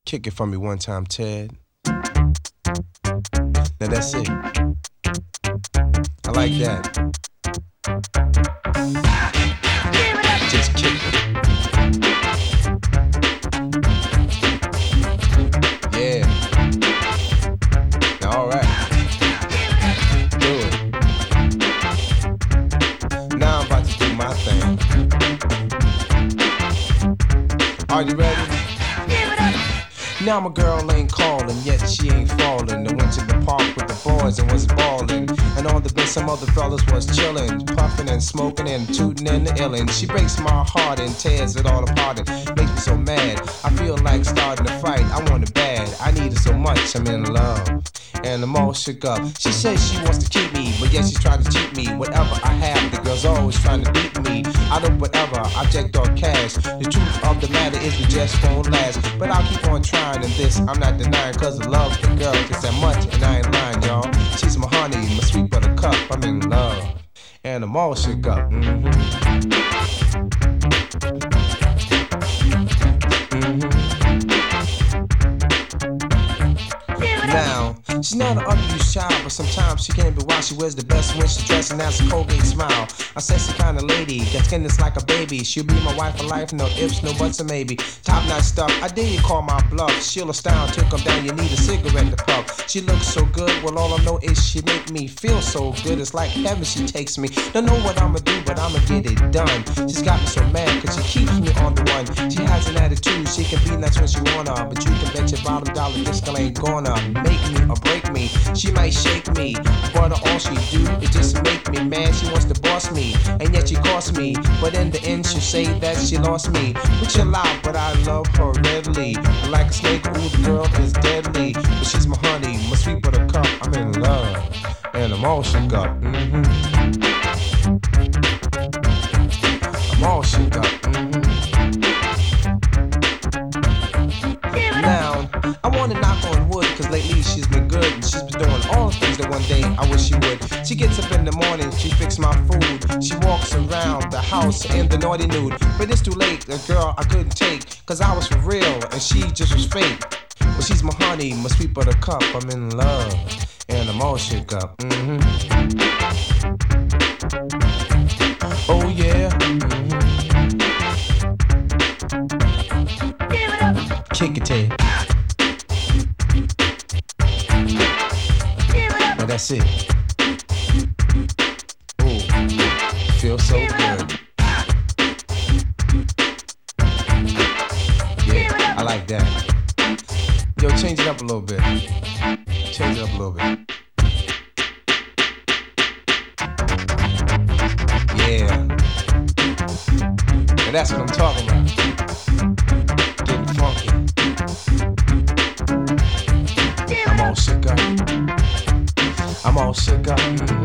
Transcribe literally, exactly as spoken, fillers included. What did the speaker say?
Kick it for me one time, Ted. Now that's it. I like that. Just kick it. Yeah. Now, all right. Do it. Now I'm about to do my thing. Are you ready? Now my girl ain't calling, yet she ain't falling. I went to the park with the boys and was ballin'. And on the bench some other fellas was chillin', puffin' and smoking and tootin' and illin'. She breaks my heart and tears it all apart and makes me so mad. I feel like starting a fight, I want it bad. I need it so much, I'm in love. And I'm all shook up. She says she wants to keep me, but yet she's trying to cheat me. Whatever I have, the girl's always trying to beat me. I do whatever, object or cash. The truth of the matter is we just won't last. But I'll keep on trying, and this I'm not denying, cause I love the girl just that much, and I ain't lying, y'all. She's my honey, my sweet buttercup, I'm in love. And I'm all shook up. Mm-hmm. Mm-hmm. Now, she's not an abused child, but sometimes she can be wild. She wears the best when she's dressed and that's a Colgate smile. A sexy kind of lady, that skin is like a baby. She'll be my wife for life, no ifs, no buts, or maybe. Top notch stuff, I dare you call my bluff. She'll astound, till come down, you need a cigarette to puff. She looks so good, well all I know is she make me feel so good. It's like heaven she takes me. Don't know what I'ma do, but I'ma get it done. She's got me so mad, cause she keeps me on the run. She has an attitude, she can be nice when she wanna, but you can bet your bottom dollar this girl ain't gonna make me or break me. She might shake me, but all she do is just make me mad. She wants to boss me, and yet she costs me. But in the end she'll say that she lost me. But chill out, but I love her readily. Like a snake, ooh, the girl is deadly. But she's my honey, my sweet buttercup. I'm in love, and I'm all shook up. Mm-hmm. I'm all shook up. Mm-hmm. Now, I wanna knock on wood, cause lately she's been good, and she's been doing all the things that one day I wish she would. She gets up in the morning, she fixes my food. She walks around the house in the naughty nude. But it's too late, the girl I couldn't take, cause I was for real, and she just was fake. But she's my honey, my sweet buttercup, I'm in love, and I'm all shook up. Mm-hmm. Oh yeah. Mm-hmm. Kick it, Ted. Now that's it. Ooh, feels so good. Yeah, I like that. Yo, change it up a little bit. Change it up a little bit. Yeah. Now that's what I'm talking about. Getting funky. I'm all shook up. I'm all shook up. Mm-hmm.